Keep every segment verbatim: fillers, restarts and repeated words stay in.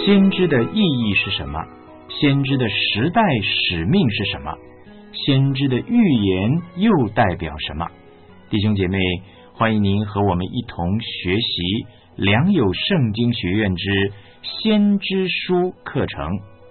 先知的意义是什么？先知的时代使命是什么？先知的预言又代表什么？弟兄姐妹，欢迎您和我们一同学习良友圣经学院之先知书课程。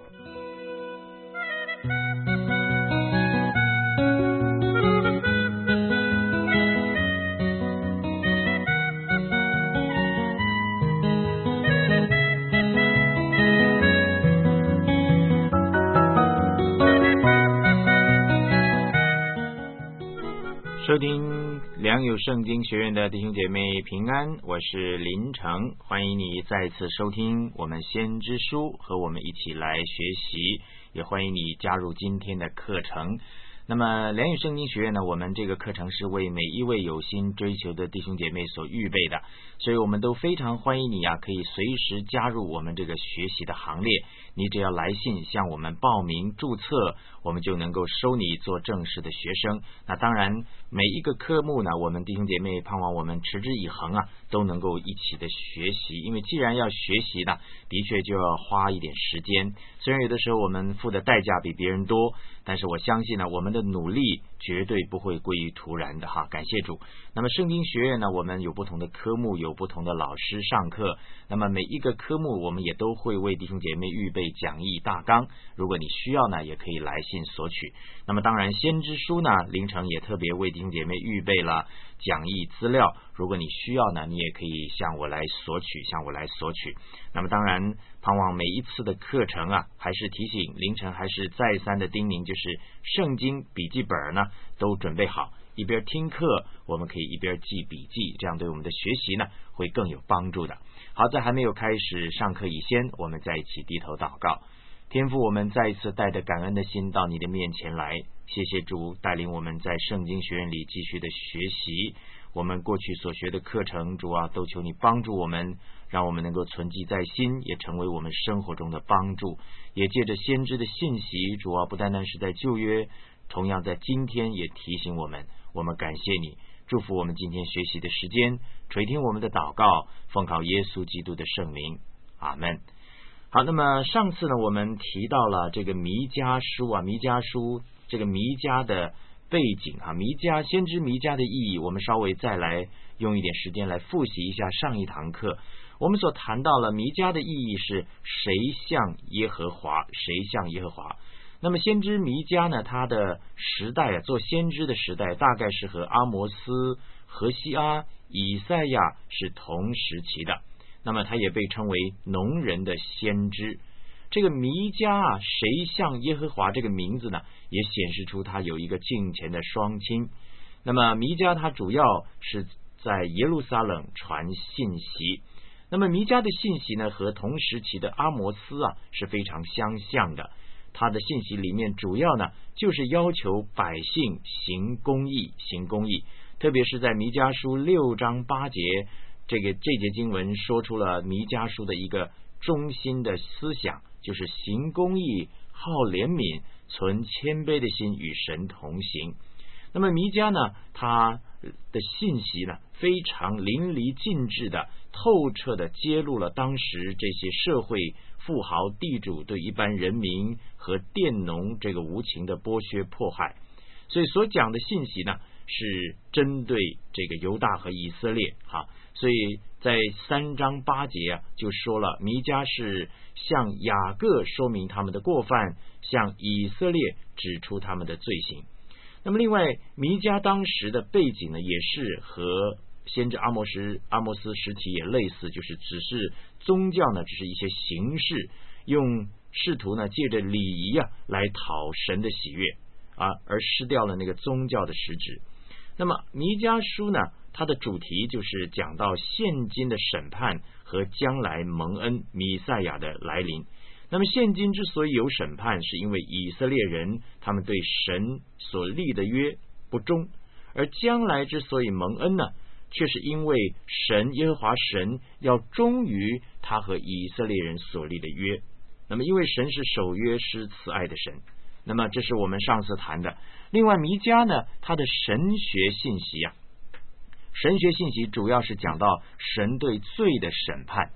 收听良友圣经学院的弟兄姐妹平安，我是林成，欢迎你再次收听我们先知书，和我们一起来学习，也欢迎你加入今天的课程。那么良友圣经学院呢，我们这个课程是为每一位有心追求的弟兄姐妹所预备的，所以我们都非常欢迎你啊，可以随时加入我们这个学习的行列。你只要来信向我们报名注册，我们就能够收你做正式的学生。那当然每一个科目呢，我们弟兄姐妹盼望我们持之以恒啊，都能够一起的学习。因为既然要学习呢，的确就要花一点时间，虽然有的时候我们付的代价比别人多，但是我相信呢，我们的努力绝对不会归于突然的哈，感谢主。那么圣经学院呢，我们有不同的科目，有不同的老师上课，那么每一个科目我们也都会为弟兄姐妹预备讲义大纲，如果你需要呢，也可以来信索取。那么当然先知书呢，凌晨也特别为弟兄姐妹预备了讲义资料，如果你需要呢，你也可以向我来索取向我来索取。那么当然盼望每一次的课程啊，还是提醒凌晨还是再三的叮咛，就是圣经笔记本呢都准备好，一边听课我们可以一边记笔记，这样对我们的学习呢会更有帮助的。好，在还没有开始上课以前，我们在一起低头祷告。天父，我们再一次带着感恩的心到你的面前来，谢谢主带领我们在圣经学院里继续的学习，我们过去所学的课程，主啊，都求你帮助我们，让我们能够存记在心，也成为我们生活中的帮助。也借着先知的信息，主啊，不单单是在旧约，同样在今天也提醒我们，我们感谢你，祝福我们今天学习的时间，垂听我们的祷告，奉靠耶稣基督的圣名，阿们。好，那么上次呢，我们提到了这个弥迦书啊，弥迦书这个弥迦的背景啊，弥迦先知弥迦的意义，我们稍微再来用一点时间来复习一下上一堂课。我们所谈到了弥迦的意义是谁像耶和华，谁像耶和华。那么先知弥迦呢，他的时代啊，做先知的时代大概是和阿摩斯、何西阿、以赛亚是同时期的。那么他也被称为农人的先知。这个弥迦啊，谁像耶和华这个名字呢，也显示出他有一个敬虔的双亲。那么弥迦他主要是在耶路撒冷传信息。那么弥迦的信息呢，和同时期的阿摩斯啊是非常相像的。他的信息里面主要呢，就是要求百姓行公义，行公义。特别是在弥迦书六章八节，这个这节经文说出了弥迦书的一个中心的思想，就是行公义，好怜悯，存谦卑的心，与神同行。那么弥迦呢，他的信息呢，非常淋漓尽致的透彻的揭露了当时这些社会富豪地主对一般人民和佃农这个无情的剥削迫害。所以所讲的信息呢，是针对这个犹大和以色列哈，所以在三章八节啊，就说了弥迦是向雅各说明他们的过犯，向以色列指出他们的罪行。那么另外弥迦当时的背景呢，也是和先知阿摩斯阿摩斯时期也类似，就是只是宗教呢，只是一些形式，用试图呢借着礼仪啊来讨神的喜悦啊，而失掉了那个宗教的实质。那么弥迦书呢，它的主题就是讲到现今的审判和将来蒙恩弥赛亚的来临。那么现今之所以有审判，是因为以色列人他们对神所立的约不忠，而将来之所以蒙恩呢，却是因为神耶和华神要忠于他和以色列人所立的约。那么因为神是守约施慈爱的神，那么这是我们上次谈的。另外弥迦呢，他的神学信息啊，神学信息主要是讲到神对罪的审判，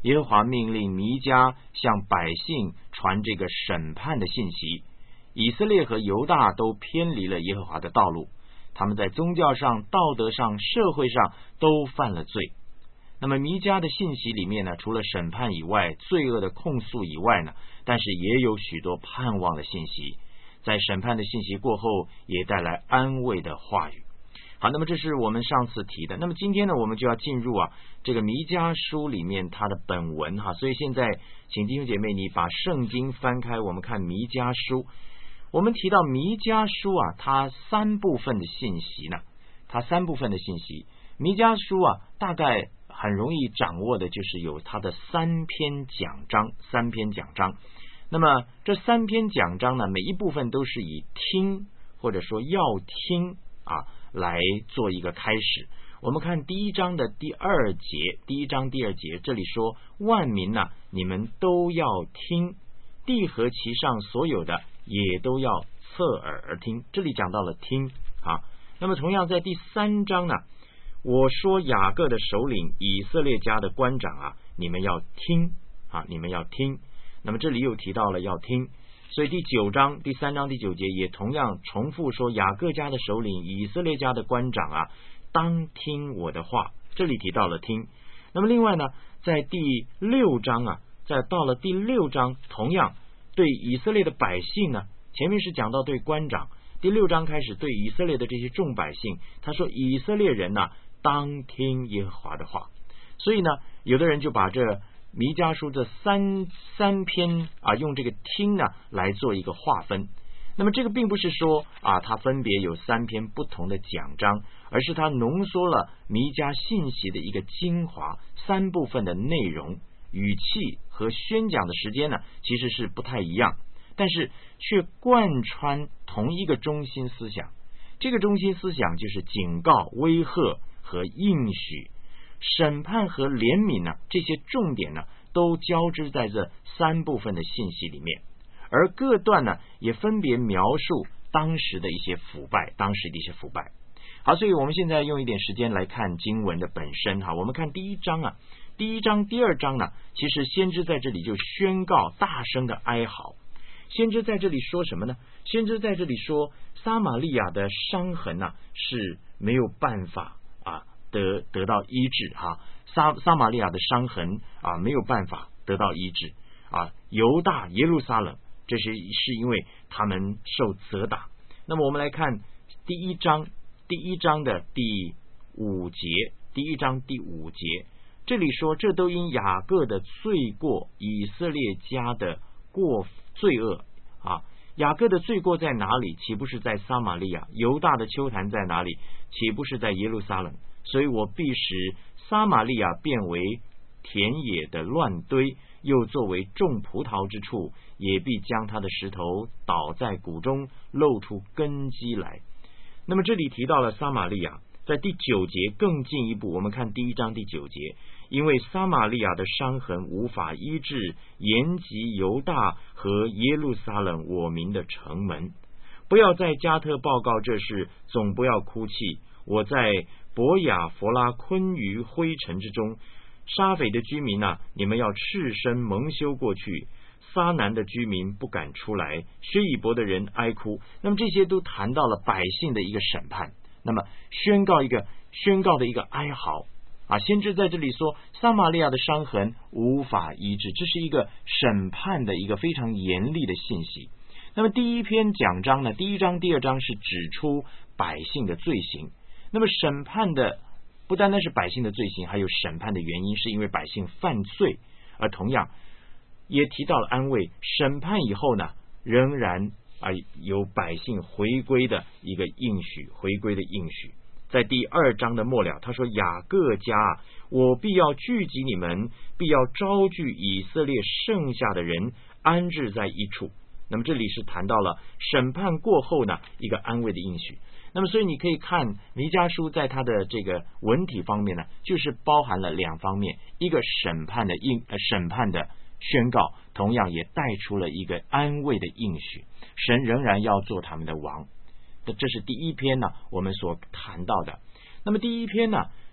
耶和华命令弥迦向百姓传这个审判的信息。以色列和犹大都偏离了耶和华的道路，他们在宗教上、道德上、社会上都犯了罪。那么弥迦的信息里面呢，除了审判以外，罪恶的控诉以外呢，但是也有许多盼望的信息。在审判的信息过后，也带来安慰的话语。好，那么这是我们上次提的。那么今天呢，我们就要进入啊这个弥迦书里面它的本文哈。所以现在请弟兄姐妹你把圣经翻开，我们看弥迦书。我们提到弥迦书啊，它三部分的信息呢，它三部分的信息。弥迦书啊，大概很容易掌握的就是有它的三篇讲章，三篇讲章。那么这三篇讲章呢，每一部分都是以听或者说要听啊来做一个开始。我们看第一章的第二节，第一章第二节这里说：万民啊，你们都要听，地和其上所有的也都要侧耳而听。这里讲到了听啊。那么同样在第三章呢，我说雅各的首领，以色列家的官长啊，你们要听啊，你们要听。那么这里又提到了要听，所以第九章第三章第九节也同样重复说，雅各家的首领，以色列家的官长啊，当听我的话。这里提到了听。那么另外呢，在第六章啊，在到了第六章，同样对以色列的百姓呢，前面是讲到对官长，第六章开始对以色列的这些众百姓，他说以色列人啊，当听耶和华的话。所以呢，有的人就把这弥迦书这三三篇啊，用这个听呢来做一个划分。那么这个并不是说啊，它分别有三篇不同的讲章，而是它浓缩了弥迦信息的一个精华，三部分的内容、语气和宣讲的时间呢，其实是不太一样，但是却贯穿同一个中心思想。这个中心思想就是警告、威吓和应许。审判和怜悯呢，这些重点呢，都交织在这三部分的信息里面，而各段呢，也分别描述当时的一些腐败，当时的一些腐败。好，所以我们现在用一点时间来看经文的本身哈。我们看第一章啊，第一章、第二章呢，其实先知在这里就宣告，大声的哀嚎。先知在这里说什么呢？先知在这里说，撒玛利亚的伤痕啊，是没有办法啊。得得到医治哈，撒撒玛利亚的伤痕啊没有办法得到医治啊，犹大耶路撒冷，这是是因为他们受责打。那么我们来看第一章，第一章的第五节，第一章第五节，这里说，这都因雅各的罪过，以色列家的过罪恶啊。雅各的罪过在哪里？岂不是在撒玛利亚？犹大的丘坛在哪里？岂不是在耶路撒冷？所以我必使撒玛利亚变为田野的乱堆，又作为种葡萄之处，也必将他的石头倒在谷中，露出根基来。那么这里提到了撒玛利亚，在第九节更进一步，我们看第一章第九节，因为撒玛利亚的伤痕无法医治，延及犹大和耶路撒冷我民的城门。不要在加特报告这事，总不要哭泣。我在伯亚弗拉昆于灰尘之中，沙斐的居民啊，你们要赤身蒙羞过去，撒南的居民不敢出来，薛以伯的人哀哭。那么这些都谈到了百姓的一个审判，那么宣告一个宣告的一个哀嚎啊。先知在这里说，撒玛利亚的伤痕无法医治，这是一个审判的一个非常严厉的信息。那么第一篇讲章呢，第一章第二章是指出百姓的罪行，那么审判的不单单是百姓的罪行，还有审判的原因是因为百姓犯罪，而同样也提到了安慰，审判以后呢，仍然啊有百姓回归的一个应许，回归的应许。在第二章的末了，他说，雅各家，我必要聚集你们，必要招聚以色列剩下的人，安置在一处。那么这里是谈到了审判过后呢，一个安慰的应许。那么所以你可以看弥迦书在它的这个文体方面呢，就是包含了两方面，一个审判的应呃审判的宣告，同样也带出了一个安慰的应许，神仍然要做他们的王。这是第一篇呢我们所谈到的。那么第一篇呢，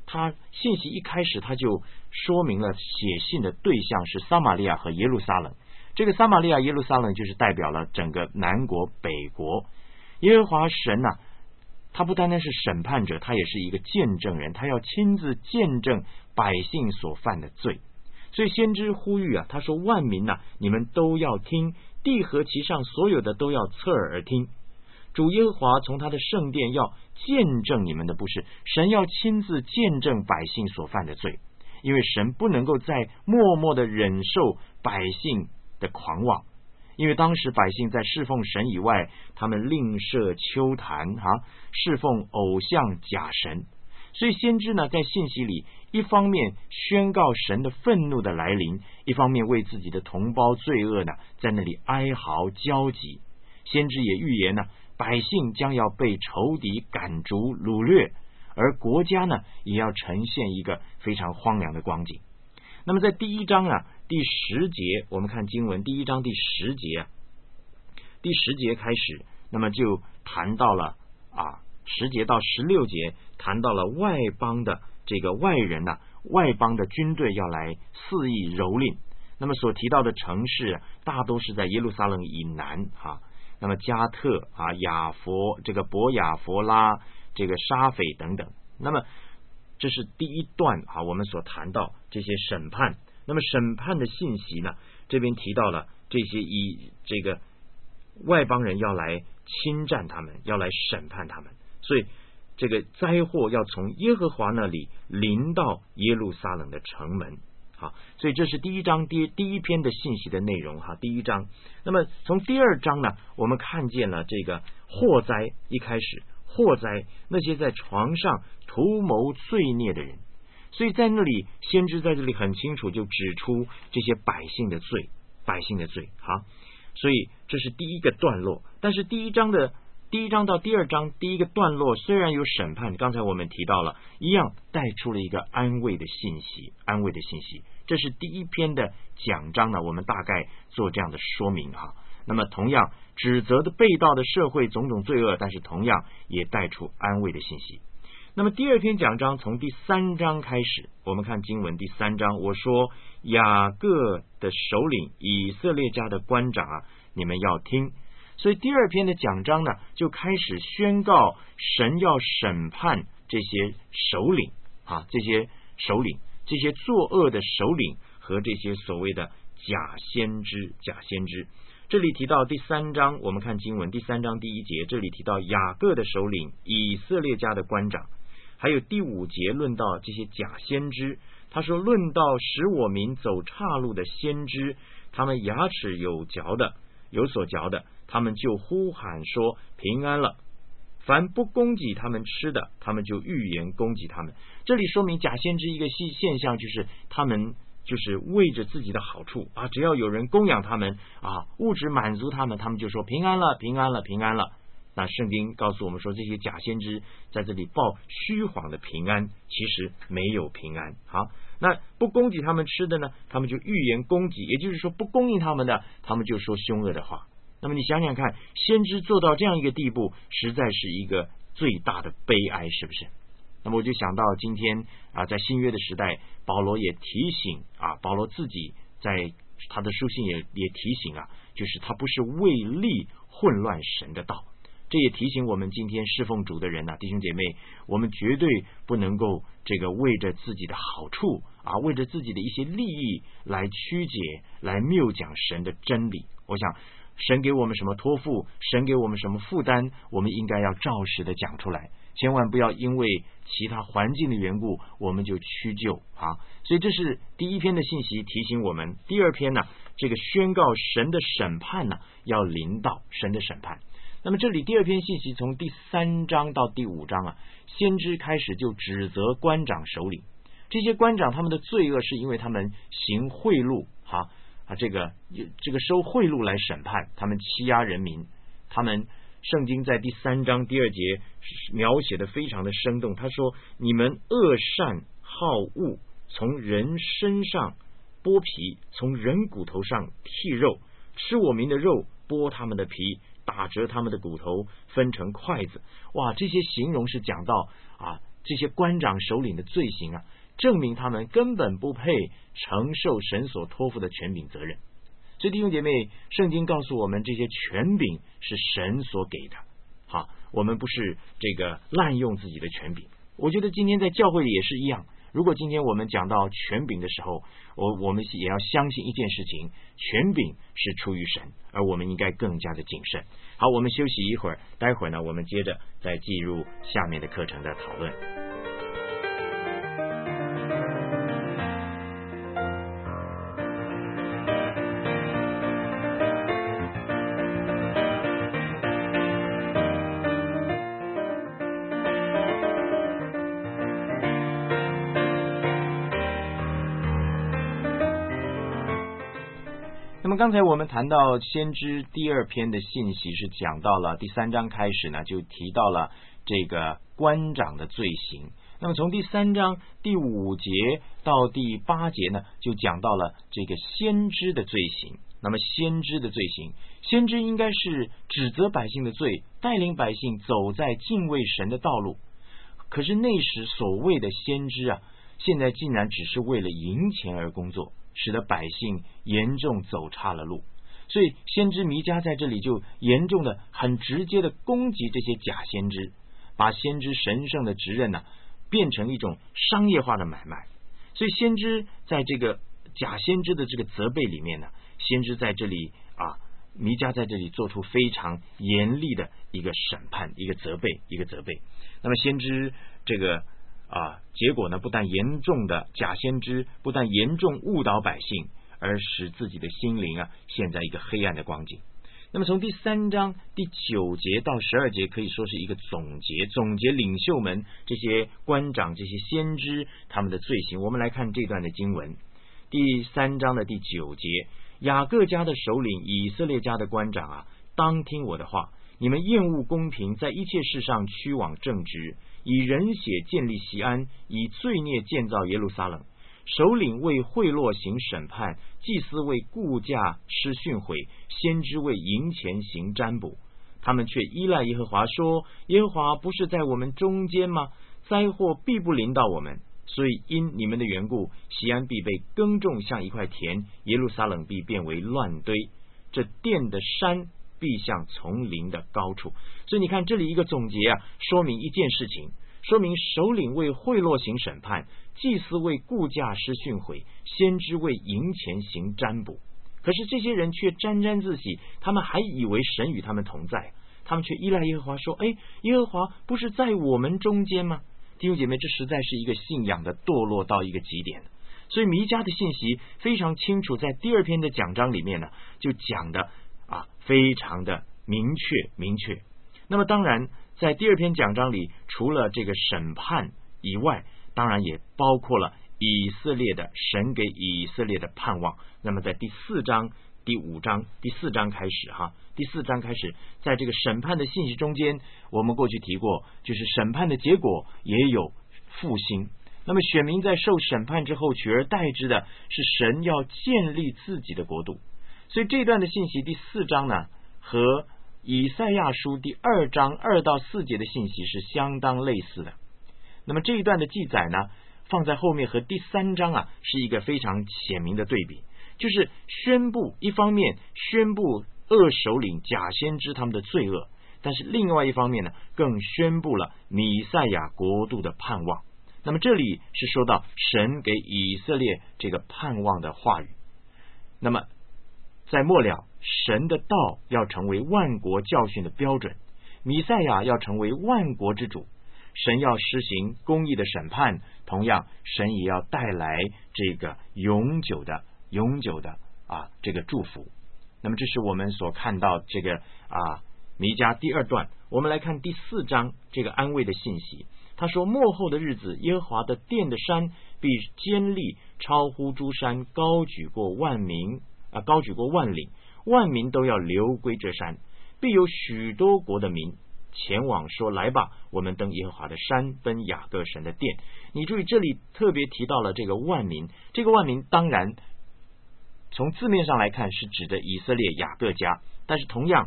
他信息一开始他就说明了写信的对象是撒玛利亚和耶路撒冷。这个撒玛利亚、耶路撒冷就是代表了整个南国、北国。耶和华神啊，他不单单是审判者，他也是一个见证人，他要亲自见证百姓所犯的罪。所以先知呼吁啊，他说：万民啊，你们都要听，地和其上所有的都要侧耳而听。主耶和华从他的圣殿要见证你们的不是，神要亲自见证百姓所犯的罪，因为神不能够再默默的忍受百姓的狂妄，因为当时百姓在侍奉神以外，他们另设丘坛啊，侍奉偶像假神。所以先知呢，在信息里一方面宣告神的愤怒的来临，一方面为自己的同胞罪恶呢，在那里哀嚎焦急。先知也预言呢，百姓将要被仇敌赶逐掳掠，而国家呢，也要呈现一个非常荒凉的光景。那么在第一章啊，第十节，我们看经文第一章第十节啊，第十节开始，那么就谈到了啊，十节到十六节谈到了外邦的这个外人呐、啊，外邦的军队要来肆意蹂躏。那么所提到的城市、啊、大都是在耶路撒冷以南哈、啊，那么加特啊、亚佛、这个伯亚佛拉、这个沙斐等等。那么这是第一段啊，我们所谈到这些审判。那么审判的信息呢，这边提到了这些以这个外邦人要来侵占他们，要来审判他们，所以这个灾祸要从耶和华那里临到耶路撒冷的城门。好，所以这是第一章第第一篇的信息的内容哈。第一章，那么从第二章呢，我们看见了这个祸灾，一开始祸灾那些在床上图谋罪孽的人，所以在那里先知在这里很清楚就指出这些百姓的罪，百姓的罪。好，所以这是第一个段落。但是第一章的第一章到第二章第一个段落虽然有审判，刚才我们提到了一样带出了一个安慰的信息，安慰的信息。这是第一篇的讲章呢，我们大概做这样的说明哈。那么同样指责的被盗的社会种种罪恶，但是同样也带出安慰的信息。那么第二篇讲章从第三章开始，我们看经文第三章，我说雅各的首领以色列家的官长啊，你们要听。所以第二篇的讲章呢，就开始宣告神要审判这些首领啊，这些首领，这些作恶的首领和这些所谓的假先知，假先知。这里提到第三章，我们看经文第三章第一节，这里提到雅各的首领以色列家的官长，还有第五节论到这些假先知，他说论到使我民走岔路的先知，他们牙齿有嚼的，有所嚼的，他们就呼喊说平安了。凡不供给他们吃的，他们就预言供给他们。这里说明假先知一个现象，就是他们就是为着自己的好处啊，只要有人供养他们啊，物质满足他们，他们就说平安了，平安了，平安了。那圣经告诉我们说，这些假先知在这里报虚谎的平安，其实没有平安。好，那不供给他们吃的呢，他们就预言供给，也就是说不供应他们的，他们就说凶恶的话。那么你想想看，先知做到这样一个地步，实在是一个最大的悲哀，是不是？那么我就想到今天啊，在新约的时代，保罗也提醒啊，保罗自己在他的书信也也提醒啊，就是他不是为利混乱神的道。这也提醒我们今天侍奉主的人啊，弟兄姐妹，我们绝对不能够这个为着自己的好处啊，为着自己的一些利益来曲解，来谬讲神的真理。我想神给我们什么托付，神给我们什么负担，我们应该要照实的讲出来，千万不要因为其他环境的缘故我们就屈就啊。所以这是第一篇的信息提醒我们。第二篇呢，这个宣告神的审判呢，要临到神的审判。那么这里第二篇信息从第三章到第五章啊，先知开始就指责官长首领，这些官长他们的罪恶是因为他们行贿赂哈啊，这个这个收贿赂来审判，他们欺压人民。他们圣经在第三章第二节描写的非常的生动，他说你们恶善好恶，从人身上剥皮，从人骨头上剔肉，吃我民的肉，剥他们的皮，打折他们的骨头，分成筷子。哇，这些形容是讲到啊， 这些官长首领的罪行啊，证明他们根本不配承受神所托付的权柄责任。所以弟兄姐妹，圣经告诉我们，这些权柄是神所给的。好，我们不是这个滥用自己的权柄。我觉得今天在教会里也是一样。如果今天我们讲到权柄的时候，我我们也要相信一件事情，权柄是出于神，而我们应该更加的谨慎。好，我们休息一会儿，待会儿呢，我们接着再进入下面的课程的讨论。那么刚才我们谈到先知第二篇的信息，是讲到了第三章开始呢，就提到了这个官长的罪行。那么从第三章第五节到第八节呢，就讲到了这个先知的罪行。那么先知的罪行，先知应该是指责百姓的罪，带领百姓走在敬畏神的道路。可是那时所谓的先知啊，现在竟然只是为了赢钱而工作，使得百姓严重走岔了路。所以先知弥迦在这里就严重的很直接的攻击这些假先知，把先知神圣的职任呢、啊、变成一种商业化的买卖。所以先知在这个假先知的这个责备里面呢，先知在这里啊，弥迦在这里做出非常严厉的一个审判，一个责备，一个责备。那么先知这个啊，结果呢，不但严重的假先知不但严重误导百姓，而使自己的心灵啊陷在一个黑暗的光景。那么从第三章第九节到十二节可以说是一个总结，总结领袖们这些官长这些先知他们的罪行。我们来看这段的经文，第三章的第九节，雅各家的首领以色列家的官长啊，当听我的话，你们厌恶公平，在一切事上屈枉正直，以人血建立锡安，以罪孽建造耶路撒冷。首领为贿赂行审判，祭司为雇价施训诲，先知为银钱行占卜。他们却依赖耶和华说，耶和华不是在我们中间吗？灾祸必不临到我们。所以因你们的缘故，锡安必被耕种像一块田，耶路撒冷必变为乱堆，这殿的山必向丛林的高处。所以你看这里一个总结啊，说明一件事情，说明首领为贿赂行审判，祭司为雇价施训诲，先知为银钱行占卜。可是这些人却沾沾自喜，他们还以为神与他们同在，他们却依赖耶和华说，哎，耶和华不是在我们中间吗？弟兄姐妹，这实在是一个信仰的堕落到一个极点。所以弥迦的信息非常清楚，在第二篇的讲章里面呢，就讲的啊非常的明确明确。那么当然在第二篇讲章里，除了这个审判以外，当然也包括了以色列的神给以色列的盼望。那么在第四章第五章第四章开始哈，第四章开始，在这个审判的信息中间，我们过去提过，就是审判的结果也有复兴。那么选民在受审判之后，取而代之的是神要建立自己的国度。所以这段的信息第四章呢，和以赛亚书第二章二到四节的信息是相当类似的。那么这一段的记载呢，放在后面和第三章啊，是一个非常显明的对比，就是宣布一方面宣布恶首领假先知他们的罪恶，但是另外一方面呢，更宣布了弥赛亚国度的盼望。那么这里是说到神给以色列这个盼望的话语。那么在末了，神的道要成为万国教训的标准，弥赛亚要成为万国之主，神要施行公义的审判，同样神也要带来这个永久的永久的啊这个祝福。那么这是我们所看到这个啊弥迦第二段。我们来看第四章这个安慰的信息。他说，末后的日子，耶和华的殿的山必坚立，超乎诸山，高举过万民啊，高举过万岭，万民都要流归这山，必有许多国的民前往说，来吧，我们登耶和华的山，奔雅各神的殿。你注意这里特别提到了这个万民，这个万民当然从字面上来看是指的以色列雅各家，但是同样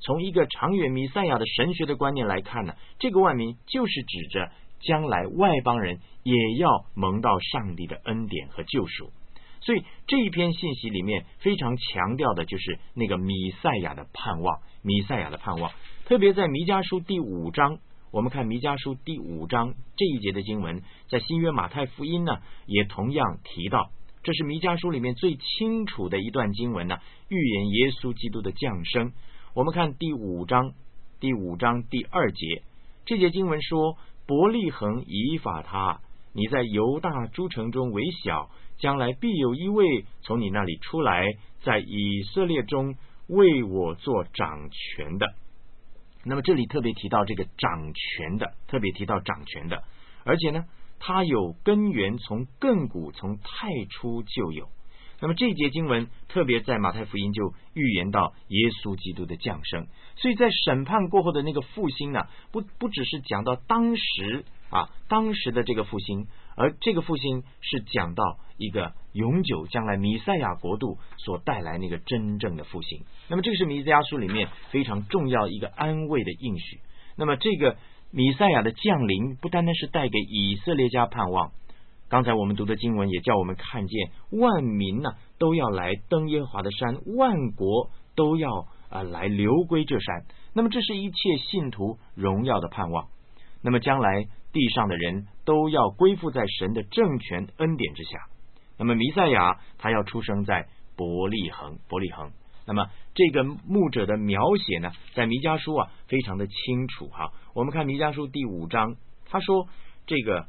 从一个长远弥赛亚的神学的观念来看呢，这个万民就是指着将来外邦人也要蒙到上帝的恩典和救赎。所以这一篇信息里面非常强调的就是那个弥赛亚的盼望，弥赛亚的盼望。特别在弥迦书第五章，我们看弥迦书第五章这一节的经文，在新约马太福音呢也同样提到，这是弥迦书里面最清楚的一段经文呢，预言耶稣基督的降生。我们看第五章第五章第二节，这节经文说：伯利恒以法他，你在犹大诸城中为小，将来必有一位从你那里出来，在以色列中为我做掌权的。那么这里特别提到这个掌权的，特别提到掌权的，而且呢他有根源，从亘古从太初就有。那么这一节经文特别在马太福音就预言到耶稣基督的降生。所以在审判过后的那个复兴呢，不不只是讲到当时啊当时的这个复兴，而这个复兴是讲到一个永久将来弥赛亚国度所带来那个真正的复兴。那么这个是弥赛亚书里面非常重要一个安慰的应许。那么这个弥赛亚的降临不单单是带给以色列家盼望，刚才我们读的经文也叫我们看见万民呢、啊、都要来登耶和华的山，万国都要啊来流归这山。那么这是一切信徒荣耀的盼望。那么将来地上的人都要归附在神的政权恩典之下。那么弥赛亚他要出生在伯利恒，伯利恒。那么这个牧者的描写呢，在弥迦书啊非常的清楚哈。我们看弥迦书第五章，他说这个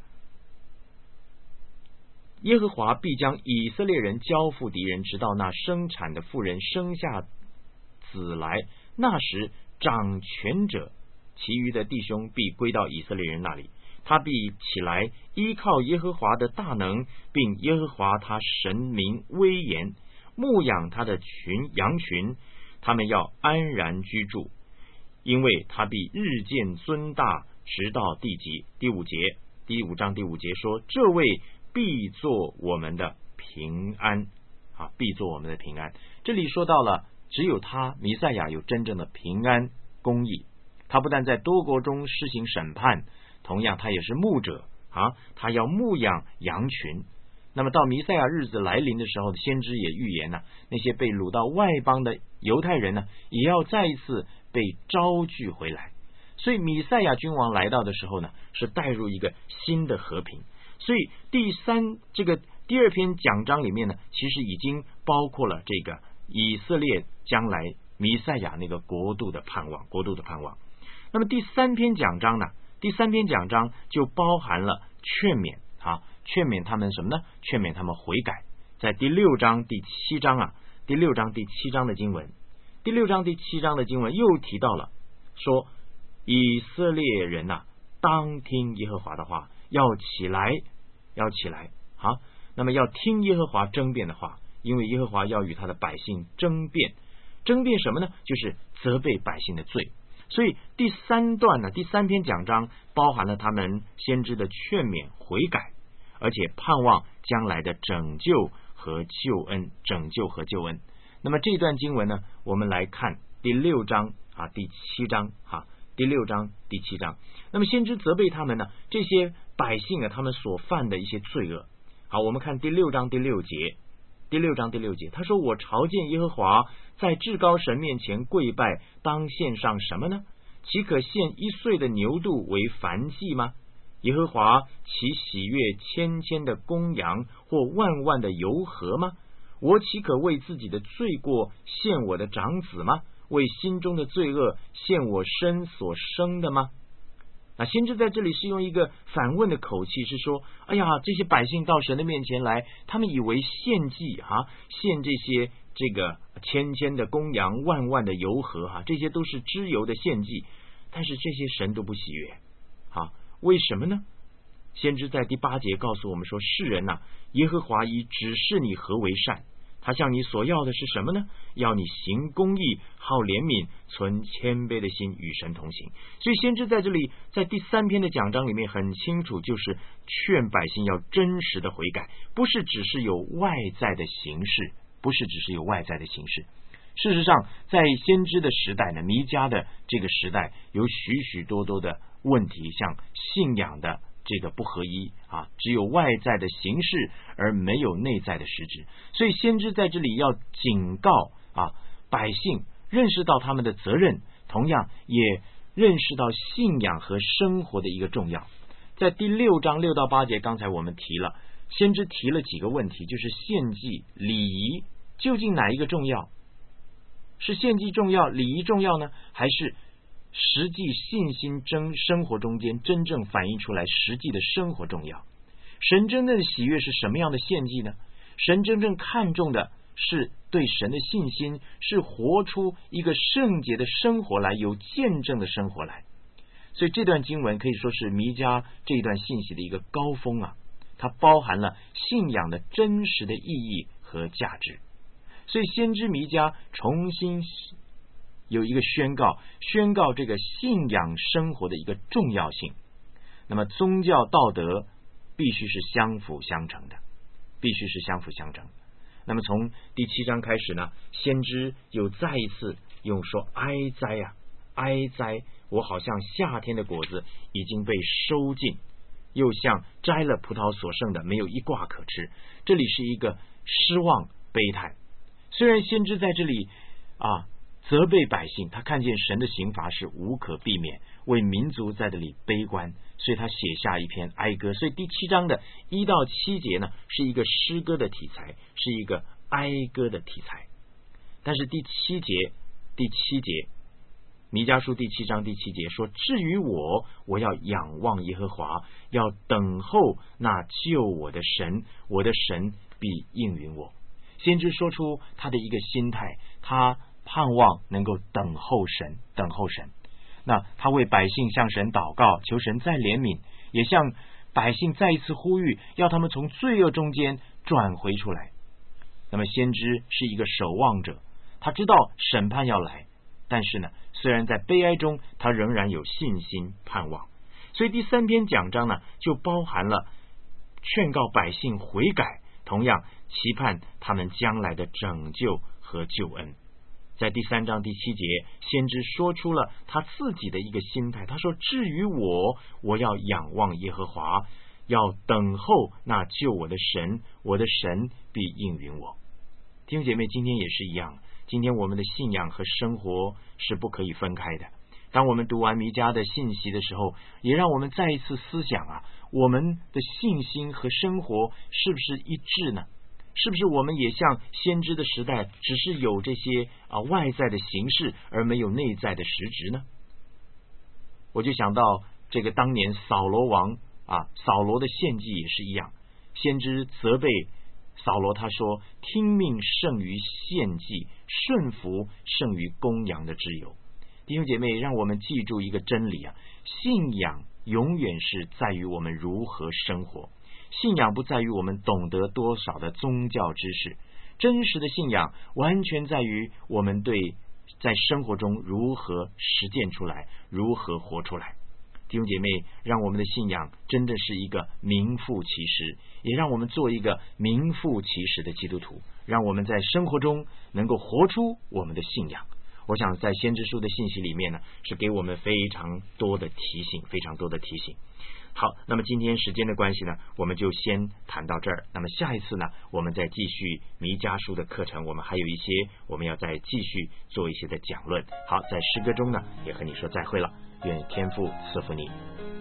耶和华必将以色列人交付敌人，直到那生产的妇人生下子来，那时掌权者其余的弟兄必归到以色列人那里，他必起来依靠耶和华的大能，并耶和华他神明威严，牧养他的群羊群，他们要安然居住，因为他必日渐尊大，直到地极。第五节，第五章第五节说，这位必做我们的平安啊，必做我们的平安。这里说到了，只有他弥赛亚有真正的平安公义。他不但在多国中施行审判，同样他也是牧者啊，他要牧养羊群。那么到弥赛亚日子来临的时候，先知也预言呢、啊，那些被掳到外邦的犹太人呢，也要再一次被招聚回来。所以弥赛亚君王来到的时候呢，是带入一个新的和平。所以第三这个第二篇讲章里面呢，其实已经包括了这个以色列将来弥赛亚那个国度的盼望，国度的盼望。那么第三篇讲章呢，第三篇讲章就包含了劝勉啊，劝勉他们什么呢？劝勉他们悔改。在第六章第七章啊，第六章第七章的经文，第六章第七章的经文又提到了说，以色列人啊，当听耶和华的话，要起来，要起来啊！那么要听耶和华争辩的话，因为耶和华要与他的百姓争辩，争辩什么呢？就是责备百姓的罪。所以第三段呢，第三篇讲章包含了他们先知的劝勉悔改，而且盼望将来的拯救和救恩，拯救和救恩。那么这段经文呢，我们来看第六章啊，第七章啊，第六章第七章。那么先知责备他们呢，这些百姓啊，他们所犯的一些罪恶。好，我们看第六章第六节，第六章第六节，他说：我朝见耶和华，在至高神面前跪拜，当献上什么呢？岂可献一岁的牛犊为燔祭吗？耶和华岂喜悦千千的公羊，或万万的油和吗？我岂可为自己的罪过献我的长子吗？为心中的罪恶献我身所生的吗？那先知在这里是用一个反问的口气，是说，哎呀，这些百姓到神的面前来，他们以为献祭啊，献这些这个千千的公羊，万万的油和哈、啊，这些都是脂油的献祭，但是这些神都不喜悦啊，为什么呢？先知在第八节告诉我们说，世人啊，耶和华已指示你何为善，他向你所要的是什么呢？要你行公义，好怜悯，存谦卑的心，与神同行。所以先知在这里，在第三篇的讲章里面很清楚，就是劝百姓要真实的悔改，不是只是有外在的形式，不是只是有外在的形式。 事实上，在先知的时代呢，弥迦的这个时代有许许多多的问题，像信仰的这个不合一啊，只有外在的形式而没有内在的实质。所以先知在这里要警告啊百姓，认识到他们的责任，同样也认识到信仰和生活的一个重要。在第六章六到八节，刚才我们提了，先知提了几个问题，就是献祭、礼仪，究竟哪一个重要？是献祭重要，礼仪重要呢，还是实际信心真生活中间真正反映出来实际的生活重要？神真正的喜悦是什么样的献祭呢？神真正看重的是对神的信心，是活出一个圣洁的生活来，有见证的生活来。所以这段经文可以说是弥迦这一段信息的一个高峰啊，它包含了信仰的真实的意义和价值。所以先知弥迦重新有一个宣告，宣告这个信仰生活的一个重要性。那么宗教道德必须是相辅相成的，必须是相辅相成。那么从第七章开始呢，先知又再一次用说哀哉啊，哀哉，我好像夏天的果子已经被收尽，又像摘了葡萄所剩的没有一挂可吃。这里是一个失望悲叹。虽然先知在这里啊责备百姓，他看见神的刑罚是无可避免，为民族在这里悲观，所以他写下一篇哀歌。所以第七章的一到七节呢，是一个诗歌的题材，是一个哀歌的题材。但是第七节第七节弥迦书第七章第七节说，至于我，我要仰望耶和华，要等候那救我的神，我的神必应允我。先知说出他的一个心态，他盼望能够等候神，等候神。那他为百姓向神祷告，求神再怜悯，也向百姓再一次呼吁，要他们从罪恶中间转回出来。那么先知是一个守望者，他知道审判要来，但是呢，虽然在悲哀中，他仍然有信心盼望。所以第三篇讲章呢，就包含了劝告百姓悔改，同样期盼他们将来的拯救和救恩。在第三章第七节，先知说出了他自己的一个心态，他说，至于我，我要仰望耶和华，要等候那救我的神，我的神必应允我。弟兄姐妹，今天也是一样，今天我们的信仰和生活是不可以分开的。当我们读完弥迦的信息的时候，也让我们再一次思想啊，我们的信心和生活是不是一致呢？是不是我们也像先知的时代，只是有这些啊外在的形式，而没有内在的实质呢？我就想到这个当年扫罗王啊，扫罗的献祭也是一样，先知责备扫罗，他说，听命胜于献祭，顺服胜于公羊的脂油。弟兄姐妹，让我们记住一个真理啊，信仰永远是在于我们如何生活，信仰不在于我们懂得多少的宗教知识，真实的信仰完全在于我们对在生活中如何实践出来，如何活出来。弟兄姐妹，让我们的信仰真的是一个名副其实，也让我们做一个名副其实的基督徒，让我们在生活中能够活出我们的信仰。我想在先知书的信息里面呢，是给我们非常多的提醒，非常多的提醒。好，那么今天时间的关系呢，我们就先谈到这儿。那么下一次呢，我们再继续弥迦书的课程，我们还有一些我们要再继续做一些的讲论。好，在诗歌中呢，也和你说再会了，愿天父赐福你。